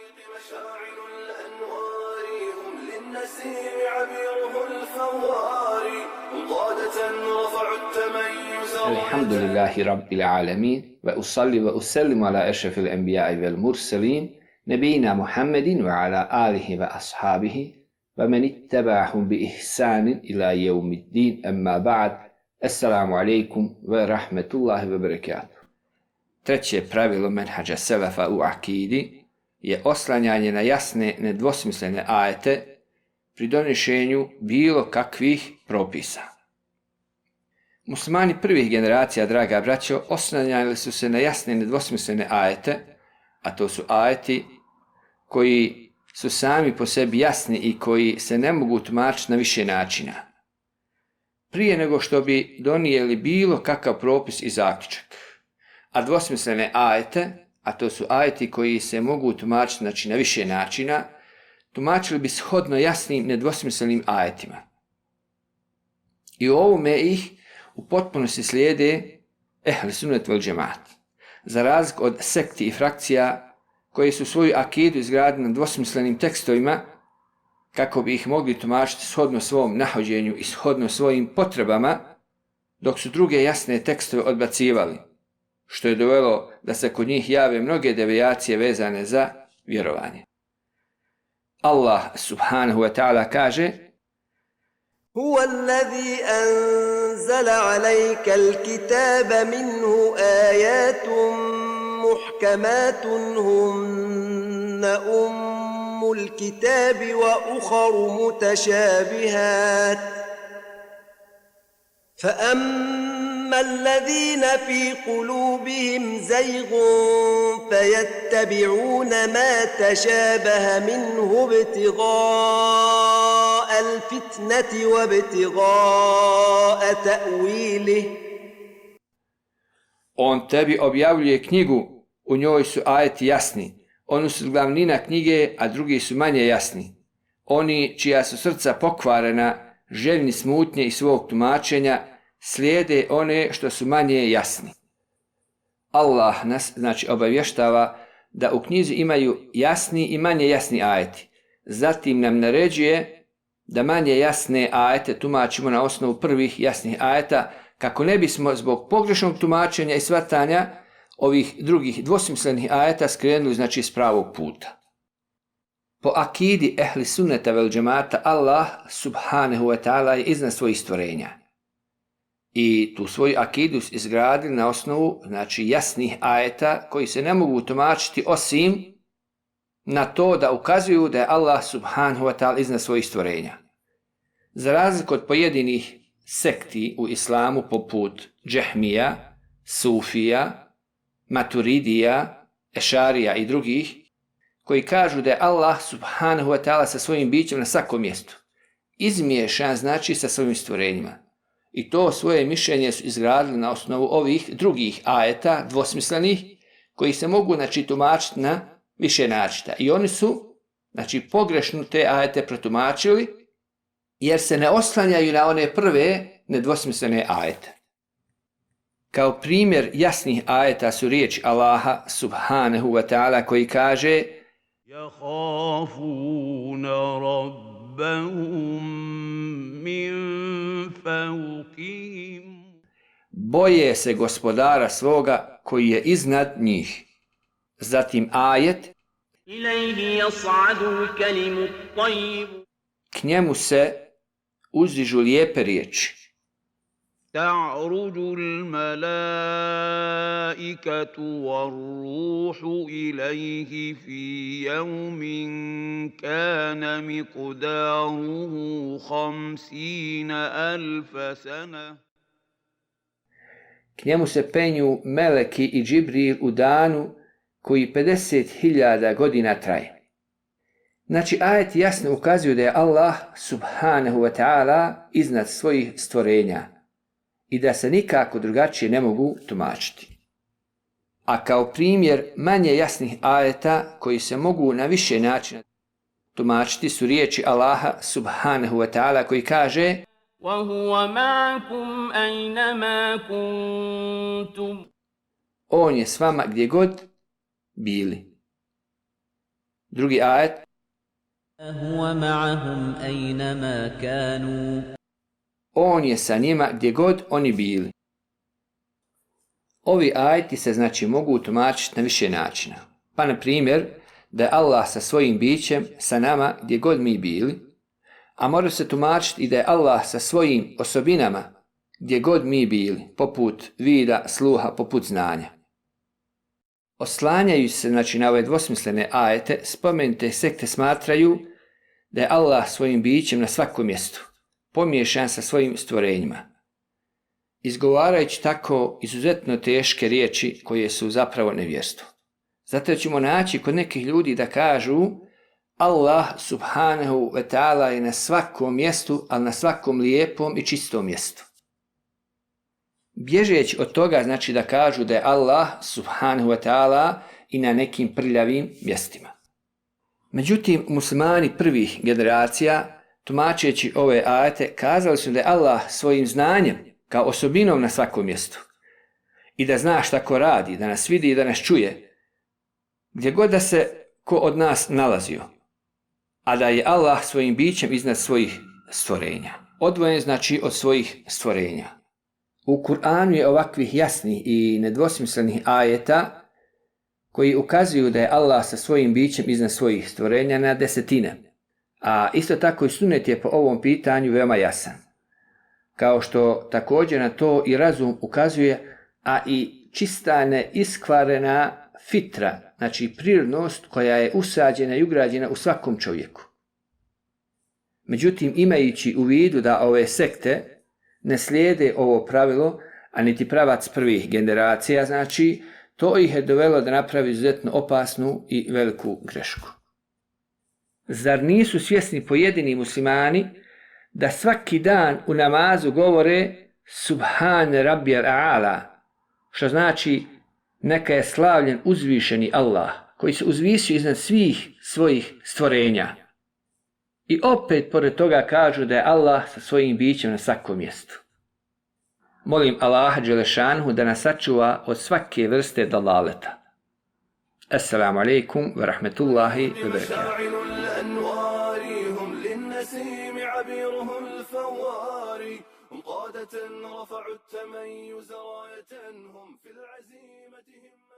مشاعل الأنوار هم للنسيم عبيره الفوار مضادة رفعوا التميز. الحمد لله رب العالمين وأصلي وأسلم على أشرف الأنبياء والمرسلين نبينا محمد وعلى آله وأصحابه ومن اتبعهم بإحسان إلى يوم الدين. أما بعد. Assalamu alaikum wa rahmetullahi wa barakatuh. Treće pravilo menhađa selefa u akidi je oslanjanje na jasne, nedvosmislene ajete pri donošenju bilo kakvih propisa. Muslimani prvih generacija, draga braćo, oslanjali su se na jasne, nedvosmislene ajete, a to su ajeti koji su sami po sebi jasni i koji se ne mogu tumačiti na više načina. Prije nego što bi donijeli bilo kakav propis i zaključak. A dvosmislene ajete, a to su ajeti koji se mogu tumačiti na više načina, tumačili bi shodno jasnim, nedvosmislenim ajetima. I u ovome ih u potpunosti slijede ehli sunnet vel džemaat. Za razliku od sekti i frakcija koji su svoju akidu izgradili na dvosmislenim tekstovima, kako bi ih mogli tumačiti shodno svom nahođenju i shodno svojim potrebama, dok su druge jasne tekstove odbacivali, što je dovelo da se kod njih jave mnoge devijacije vezane za vjerovanje. Allah subhanahu wa ta'ala kaže: Huwa allazi anzala alayka al-kitaba minhu ayatun muhkamatun hunna الكتاب وأخر متشابهات فأما الذين في قلوبهم زيغ فيتبعون ما تشابه منه ابتغاء الفتنة وابتغاء تأويله. On tebi objavljuje knjigu, u njoj su ajeti jasni. Oni su glavnina knjige, a drugi su manje jasni. Oni čija su srca pokvarena, željni smutnje i svog tumačenja, slijede one što su manje jasni. Allah nas obavještava da u knjizi imaju jasni i manje jasni ajeti. Zatim nam naređuje da manje jasne ajete tumačimo na osnovu prvih jasnih ajeta, kako ne bismo zbog pogrešnog tumačenja i shvatanja ovih drugih dvosmislenih ajeta skrenuli s pravog puta. Po akidi ehli sunneta vel džemata, Allah subhanahu wa ta'ala je iznad svojih stvorenja. I tu svoju akidu izgradili na osnovu jasnih ajeta koji se ne mogu tumačiti osim na to da ukazuju da je Allah subhanahu wa ta'ala iznad svojih stvorenja. Za razliku od pojedinih sekti u islamu poput Džehmija, Sufija, Maturidija, Ešarija i drugih, koji kažu da je Allah subhanahu wa ta'ala sa svojim bićem na svakom mjestu izmiješan sa svojim stvorenjima. I to svoje mišljenje su izgradili na osnovu ovih drugih ajeta, dvosmislenih, koji se mogu tumačiti na više načina. I oni su pogrešno te ajete protumačili, jer se ne oslanjaju na one prve nedvosmislene ajete. Kao primjer jasnih ajeta su riječi Allaha subhanahu wa ta'ala koji kaže: يَخَافُونَ رَبَّهُم مِّن فَوْقِهِمْ. Boje se gospodara svoga koji je iznad njih. Zatim ajet: إِلَيْهِ يَصْعَدُ الْكَلِمُ الطَّيِّبُ. K njemu se uzdižu lijepe riječi. تَعْرُجُ الْمَلَائِكَةُ وَالرُّوحُ إِلَيْهِ فِي يَوْمٍ كَانَ مِقْدَارُهُ 50,000 سَنَةً. K njemu se penju meleki i Džibril u danu koji 50.000 godina traje. Ajet jasno ukazuju da je Allah subhanahu wa ta'ala iznad svojih stvorenja i da se nikako drugačije ne mogu tumačiti. A kao primjer manje jasnih ajeta koji se mogu na više načina tumačiti su riječi Allaha subhanahu wa ta'ala koji kaže: وَهُوَ مَعَكُمْ أَيْنَمَا كُنْتُمْ. On je s vama gdje god bili. Drugi ajet. هو معهم أينما كانوا On je sa njima gdje god oni bili. Ovi ajeti se znači mogu tumačiti na više načina. Pa na primjer, da je Allah sa svojim bićem sa nama gdje god mi bili, a može se tumačiti i da je Allah sa svojim osobinama gdje god mi bili, poput vida, sluha, poput znanja. Oslanjajući se znači na ove dvosmislene ajete, spomenute sekte smatraju da je Allah svojim bićem na svakom mjestu, pomiješan sa svojim stvorenjima, izgovarajući tako izuzetno teške riječi koje su zapravo nevjerstvo. Zato ćemo naći kod nekih ljudi da kažu Allah subhanahu wa ta'ala je na svakom mjestu, ali na svakom lijepom i čistom mjestu. Bježeći od toga znači da kažu da je Allah subhanahu wa ta'ala i na nekim prljavim mjestima. Međutim, muslimani prvih generacija, tumačeći ove ajete, kazali su da je Allah svojim znanjem kao osobinom na svakom mjestu i da zna šta ko radi, da nas vidi i da nas čuje, gdje god da se ko od nas nalazio, a da je Allah svojim bićem iznad svojih stvorenja, odvojen znači od svojih stvorenja. U Kur'anu je ovakvih jasnih i nedvosmislenih ajeta koji ukazuju da je Allah sa svojim bićem iznad svojih stvorenja na desetine, a isto tako i sunet je po ovom pitanju veoma jasan. Kao što također na to i razum ukazuje, a i čista neiskvarena fitra, znači prirodnost koja je usađena i ugrađena u svakom čovjeku. Međutim, imajući u vidu da ove sekte ne slijede ovo pravilo, a niti pravac prvih generacija, znači to ih je dovelo da napravi izuzetno opasnu i veliku grešku. Zar nisu svjesni pojedini muslimani da svaki dan u namazu govore Subhane Rabbijal A'ala, što znači neka je slavljen uzvišeni Allah, koji se uzvisio iznad svih svojih stvorenja. I opet pored toga kažu da je Allah sa svojim bićem na svakom mjestu. Molim Allaha Đelešanhu da nas sačuva od svake vrste dalaleta. Assalamu alaikum wa rahmetullahi wa barakatuh. قادة رفعوا التميز راية هم في العزيمة هم